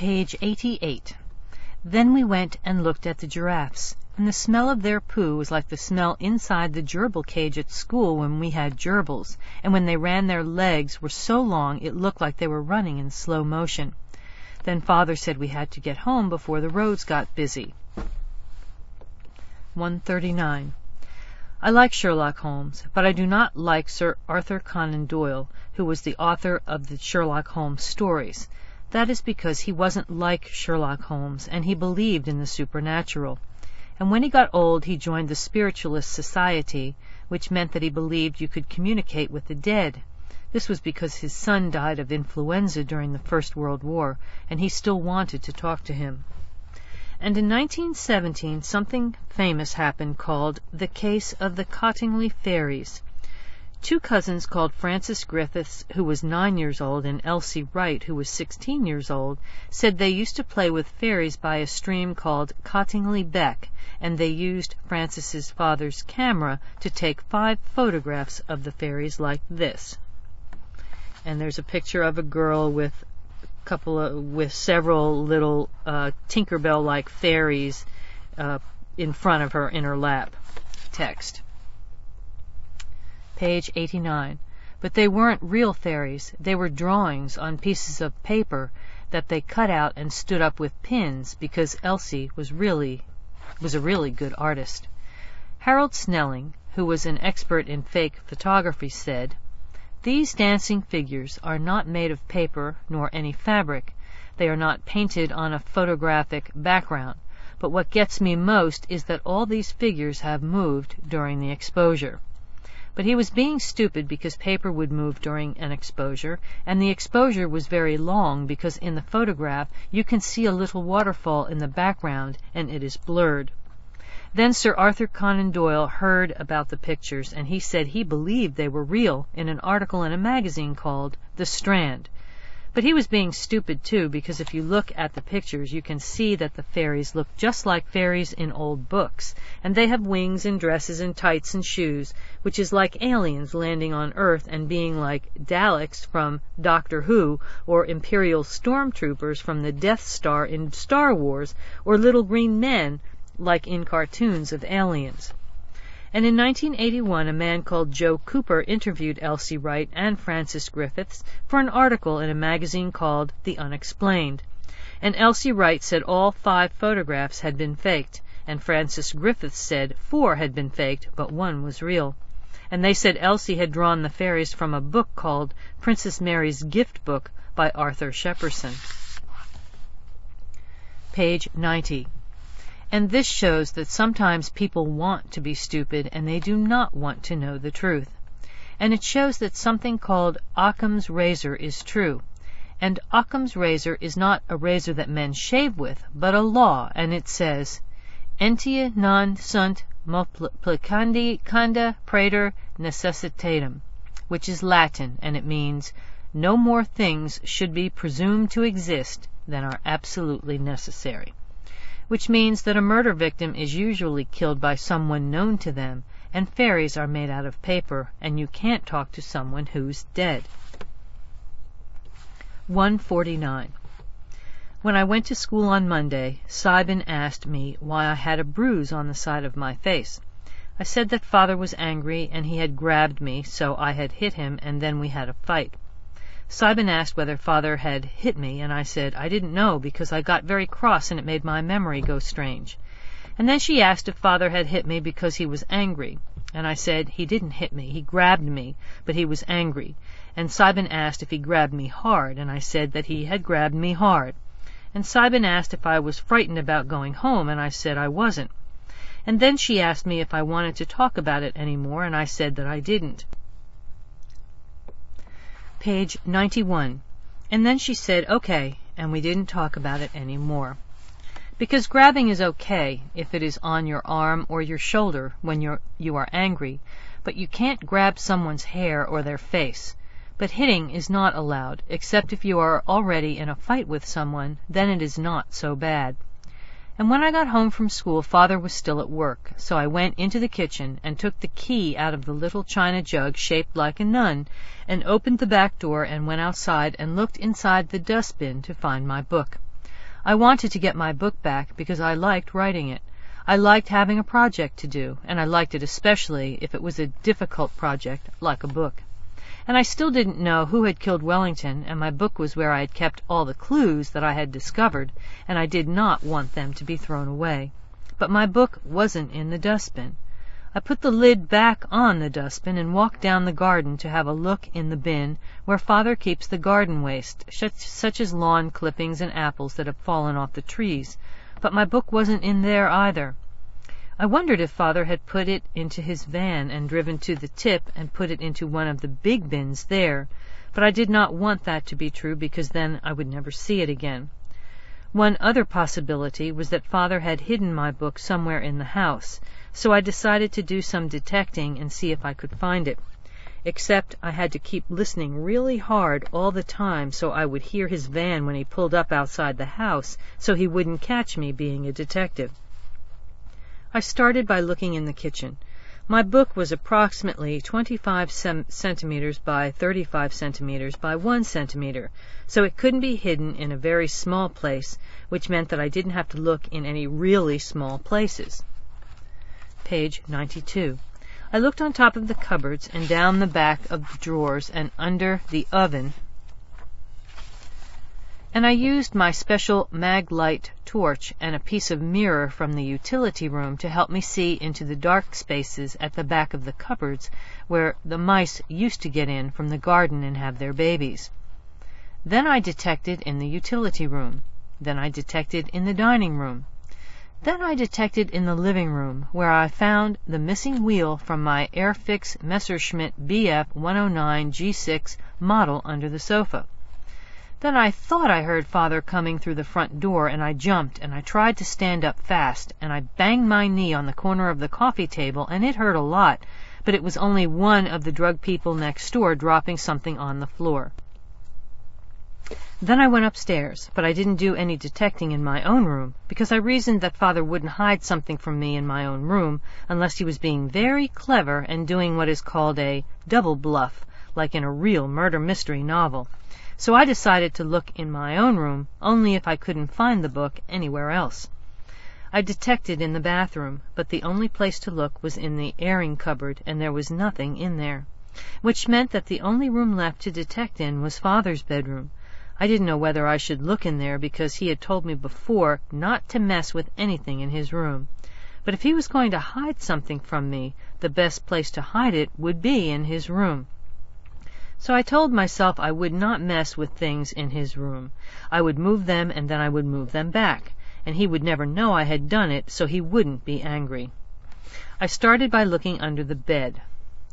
Page 88. Then we went and looked at the giraffes, and the smell of their poo was like the smell inside the gerbil cage at school when we had gerbils, and when they ran their legs were so long it looked like they were running in slow motion. Then Father said we had to get home before the roads got busy. 139. I like Sherlock Holmes, but I do not like Sir Arthur Conan Doyle, who was the author of the Sherlock Holmes stories. That is because he wasn't like Sherlock Holmes, and he believed in the supernatural. And when he got old, he joined the Spiritualist Society, which meant that he believed you could communicate with the dead. This was because his son died of influenza during the First World War, and he still wanted to talk to him. And in 1917, something famous happened called the Case of the Cottingley Fairies. Two cousins called Francis Griffiths, who was 9 years old, and Elsie Wright, who was 16 years old, said they used to play with fairies by a stream called Cottingley Beck, and they used Francis's father's camera to take 5 photographs of the fairies like this. And there's a picture of a girl with several little Tinkerbell-like fairies in front of her in her lap. Text. Page 89. But they weren't real fairies. They were drawings on pieces of paper that they cut out and stood up with pins because Elsie was a really good artist. Harold Snelling, who was an expert in fake photography, said, "These dancing figures are not made of paper nor any fabric. They are not painted on a photographic background. But what gets me most is that all these figures have moved during the exposure." But he was being stupid because paper would move during an exposure, and the exposure was very long because in the photograph you can see a little waterfall in the background and it is blurred. Then Sir Arthur Conan Doyle heard about the pictures, and he said he believed they were real in an article in a magazine called The Strand. But he was being stupid too, because if you look at the pictures you can see that the fairies look just like fairies in old books, and they have wings and dresses and tights and shoes, which is like aliens landing on Earth and being like Daleks from Doctor Who, or Imperial stormtroopers from the Death Star in Star Wars, or little green men like in cartoons of aliens. And in 1981, a man called Joe Cooper interviewed Elsie Wright and Francis Griffiths for an article in a magazine called The Unexplained. And Elsie Wright said all 5 photographs had been faked, and Francis Griffiths said 4 had been faked, but 1 was real. And they said Elsie had drawn the fairies from a book called Princess Mary's Gift Book by Arthur Shepperson. Page 90. And this shows that sometimes people want to be stupid and they do not want to know the truth. And it shows that something called Occam's razor is true. And Occam's razor is not a razor that men shave with, but a law, and it says, Entia non sunt multiplicandi canda praeter necessitatem, which is Latin, and it means, no more things should be presumed to exist than are absolutely necessary. Which means that a murder victim is usually killed by someone known to them, and fairies are made out of paper, and you can't talk to someone who's dead. 149. When I went to school on Monday, Simon asked me why I had a bruise on the side of my face. I said that Father was angry, and he had grabbed me, so I had hit him, and then we had a fight. Simon asked whether Father had hit me, and I said I didn't know because I got very cross and it made my memory go strange. And then she asked if Father had hit me because he was angry, and I said he didn't hit me, he grabbed me, but he was angry. And Simon asked if he grabbed me hard, and I said that he had grabbed me hard. And Simon asked if I was frightened about going home, and I said I wasn't. And then she asked me if I wanted to talk about it any more, and I said that I didn't. Page 91. And then she said, okay, and we didn't talk about it any more. Because grabbing is okay if it is on your arm or your shoulder when you are angry, but you can't grab someone's hair or their face. But hitting is not allowed, except if you are already in a fight with someone, then it is not so bad. And when I got home from school, Father was still at work, so I went into the kitchen and took the key out of the little china jug shaped like a nun, and opened the back door and went outside and looked inside the dustbin to find my book. I wanted to get my book back because I liked writing it. I liked having a project to do, and I liked it especially if it was a difficult project like a book. And I still didn't know who had killed Wellington, and my book was where I had kept all the clues that I had discovered, and I did not want them to be thrown away. But my book wasn't in the dustbin. I put the lid back on the dustbin and walked down the garden to have a look in the bin where Father keeps the garden waste, such as lawn clippings and apples that have fallen off the trees. But my book wasn't in there either. I wondered if Father had put it into his van and driven to the tip and put it into one of the big bins there, but I did not want that to be true because then I would never see it again. One other possibility was that Father had hidden my book somewhere in the house, so I decided to do some detecting and see if I could find it. Except I had to keep listening really hard all the time so I would hear his van when he pulled up outside the house, so he wouldn't catch me being a detective. I started by looking in the kitchen. My book was approximately 25 centimeters by 35 centimeters by 1 centimeter, so it couldn't be hidden in a very small place, which meant that I didn't have to look in any really small places. Page 92. I looked on top of the cupboards and down the back of the drawers and under the oven, and I used my special Maglite torch and a piece of mirror from the utility room to help me see into the dark spaces at the back of the cupboards where the mice used to get in from the garden and have their babies. Then I detected in the utility room. Then I detected in the dining room. Then I detected in the living room, where I found the missing wheel from my Airfix Messerschmitt BF 109 G6 model under the sofa. Then I thought I heard Father coming through the front door, and I jumped, and I tried to stand up fast, and I banged my knee on the corner of the coffee table, and it hurt a lot, but it was only one of the drug people next door dropping something on the floor. Then I went upstairs, but I didn't do any detecting in my own room, because I reasoned that Father wouldn't hide something from me in my own room unless he was being very clever and doing what is called a double bluff, like in a real murder mystery novel. So I decided to look in my own room, only if I couldn't find the book anywhere else. I detected in the bathroom, but the only place to look was in the airing cupboard, and there was nothing in there, which meant that the only room left to detect in was Father's bedroom. I didn't know whether I should look in there because he had told me before not to mess with anything in his room. But if he was going to hide something from me, the best place to hide it would be in his room. So I told myself I would not mess with things in his room. I would move them and then I would move them back, and he would never know I had done it, so he wouldn't be angry. I started by looking under the bed.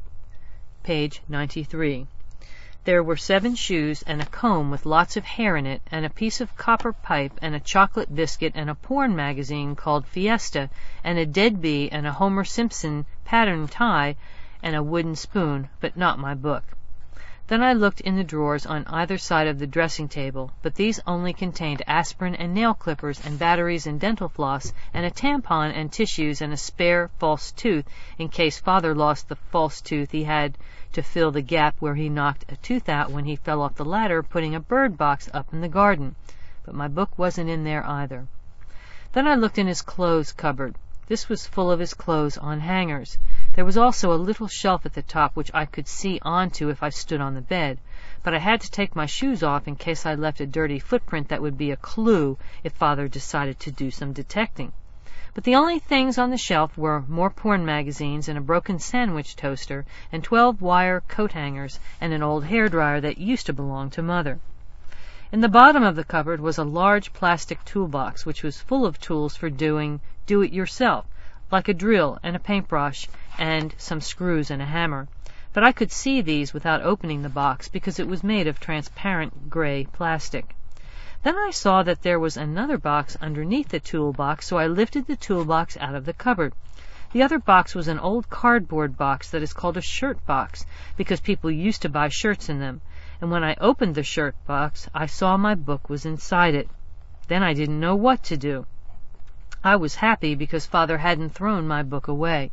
Page 93. There were 7 shoes and a comb with lots of hair in it, and a piece of copper pipe and a chocolate biscuit and a porn magazine called Fiesta, and a dead bee and a Homer Simpson pattern tie and a wooden spoon, but not my book. Then I looked in the drawers on either side of the dressing table, but these only contained aspirin and nail clippers and batteries and dental floss and a tampon and tissues and a spare false tooth in case Father lost the false tooth he had to fill the gap where he knocked a tooth out when he fell off the ladder putting a bird box up in the garden. But my book wasn't in there either. Then I looked in his clothes cupboard. This was full of his clothes on hangers. There was also a little shelf at the top which I could see onto if I stood on the bed, but I had to take my shoes off in case I left a dirty footprint that would be a clue if Father decided to do some detecting. But the only things on the shelf were more porn magazines and a broken sandwich toaster and 12 wire coat hangers and an old hairdryer that used to belong to Mother. In the bottom of the cupboard was a large plastic toolbox which was full of tools for doing do-it-yourself, like a drill and a paintbrush and some screws and a hammer. But I could see these without opening the box because it was made of transparent gray plastic. Then I saw that there was another box underneath the toolbox, so I lifted the toolbox out of the cupboard. The other box was an old cardboard box that is called a shirt box because people used to buy shirts in them, and when I opened the shirt box, I saw my book was inside it. Then I didn't know what to do. I was happy because Father hadn't thrown my book away.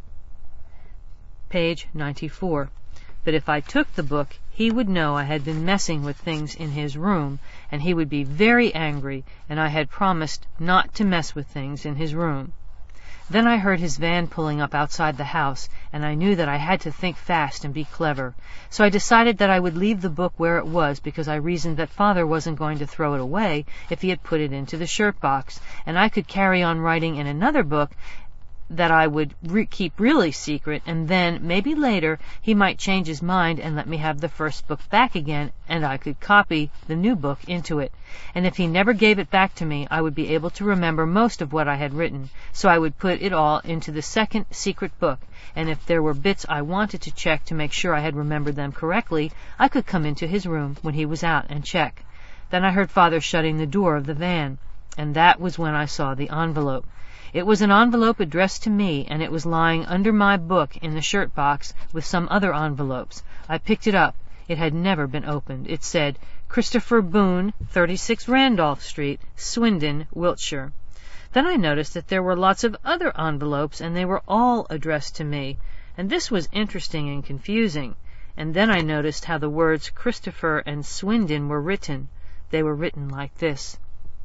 Page 94. But if I took the book, he would know I had been messing with things in his room, and he would be very angry, and I had promised not to mess with things in his room. Then I heard his van pulling up outside the house, and I knew that I had to think fast and be clever. So I decided that I would leave the book where it was, because I reasoned that Father wasn't going to throw it away if he had put it into the shirt box, and I could carry on writing in another book that I would keep really secret, and then, maybe later, he might change his mind and let me have the first book back again, and I could copy the new book into it. And if he never gave it back to me, I would be able to remember most of what I had written, so I would put it all into the second secret book, and if there were bits I wanted to check to make sure I had remembered them correctly, I could come into his room when he was out and check. Then I heard Father shutting the door of the van, and that was when I saw the envelope. It was an envelope addressed to me, and it was lying under my book in the shirt box with some other envelopes. I picked it up. It had never been opened. It said, Christopher Boone, 36 Randolph Street, Swindon, Wiltshire. Then I noticed that there were lots of other envelopes, and they were all addressed to me, and this was interesting and confusing. And then I noticed how the words Christopher and Swindon were written. They were written like this.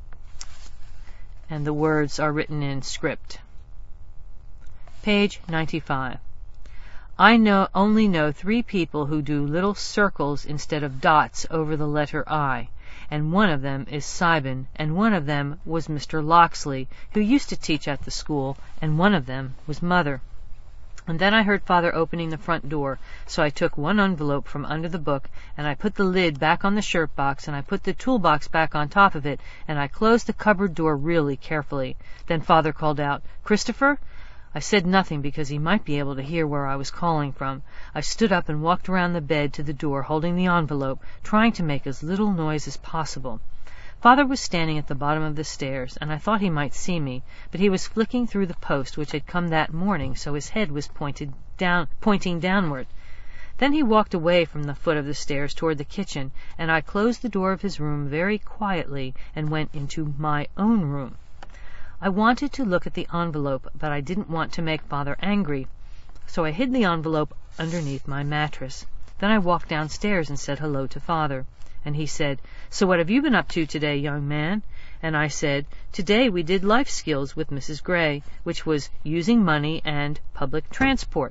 And the words are written in script. Page 95. I only know 3 people who do little circles instead of dots over the letter I, and one of them is Sibin, and one of them was Mr. Loxley, who used to teach at the school, and one of them was Mother. And then I heard Father opening the front door, so I took one envelope from under the book, and I put the lid back on the shirt box, and I put the toolbox back on top of it, and I closed the cupboard door really carefully. Then Father called out, Christopher? I said nothing because he might be able to hear where I was calling from. I stood up and walked around the bed to the door, holding the envelope, trying to make as little noise as possible. Father was standing at the bottom of the stairs, and I thought he might see me, but he was flicking through the post which had come that morning, so his head was pointing downward. Then he walked away from the foot of the stairs toward the kitchen, and I closed the door of his room very quietly and went into my own room. I wanted to look at the envelope, but I didn't want to make Father angry, so I hid the envelope underneath my mattress. Then I walked downstairs and said hello to Father. And he said, So what have you been up to today, young man? And I said, Today we did life skills with Mrs. Gray, which was using money and public transport.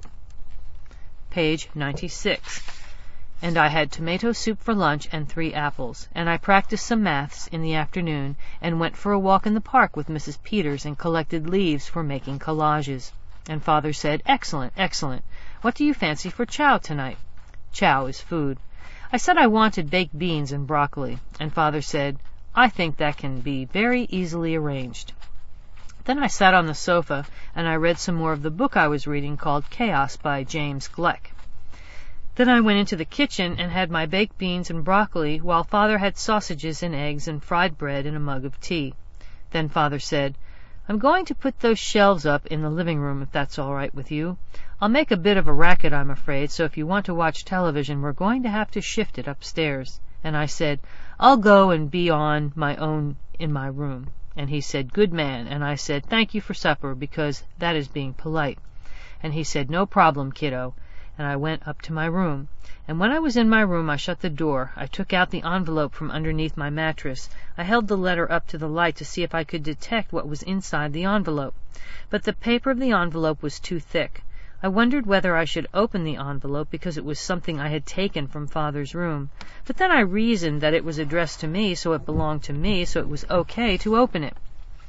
Page 96. And I had tomato soup for lunch and 3 apples, and I practiced some maths in the afternoon, and went for a walk in the park with Mrs. Peters and collected leaves for making collages. And Father said, Excellent, excellent. What do you fancy for chow tonight? Chow is food. I said I wanted baked beans and broccoli, and Father said, I think that can be very easily arranged. Then I sat on the sofa, and I read some more of the book I was reading called Chaos by James Gleick. Then I went into the kitchen and had my baked beans and broccoli, while Father had sausages and eggs and fried bread and a mug of tea. Then Father said, I'm going to put those shelves up in the living room, if that's all right with you. I'll make a bit of a racket, I'm afraid, so if you want to watch television, we're going to have to shift it upstairs. And I said, I'll go and be on my own in my room. And he said, Good man. And I said, Thank you for supper, because that is being polite. And he said, No problem, kiddo. And I went up to my room. And when I was in my room, I shut the door. I took out the envelope from underneath my mattress. I held the letter up to the light to see if I could detect what was inside the envelope. But the paper of the envelope was too thick. I wondered whether I should open the envelope because it was something I had taken from Father's room. But then I reasoned that it was addressed to me, so it belonged to me, so it was okay to open it.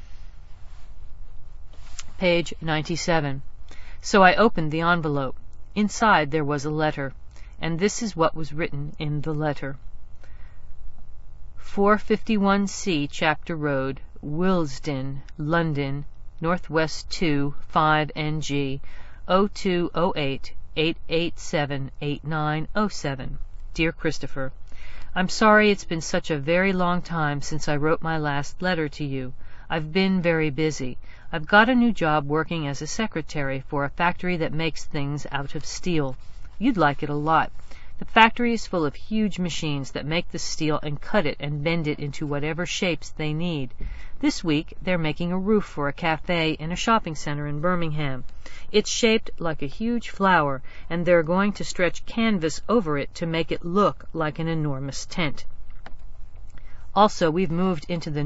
Page 97. So I opened the envelope. Inside there was a letter, and this is what was written in the letter. 451C Chapter Road, Willesden, London, Northwest 2, 5NG, 0208 887 8907. Dear Christopher, I'm sorry it's been such a very long time since I wrote my last letter to you. I've been very busy. I've got a new job working as a secretary for a factory that makes things out of steel. You'd like it a lot. The factory is full of huge machines that make the steel and cut it and bend it into whatever shapes they need. This week they're making a roof for a cafe in a shopping center in Birmingham. It's shaped like a huge flower, and they're going to stretch canvas over it to make it look like an enormous tent. Also, we've moved into the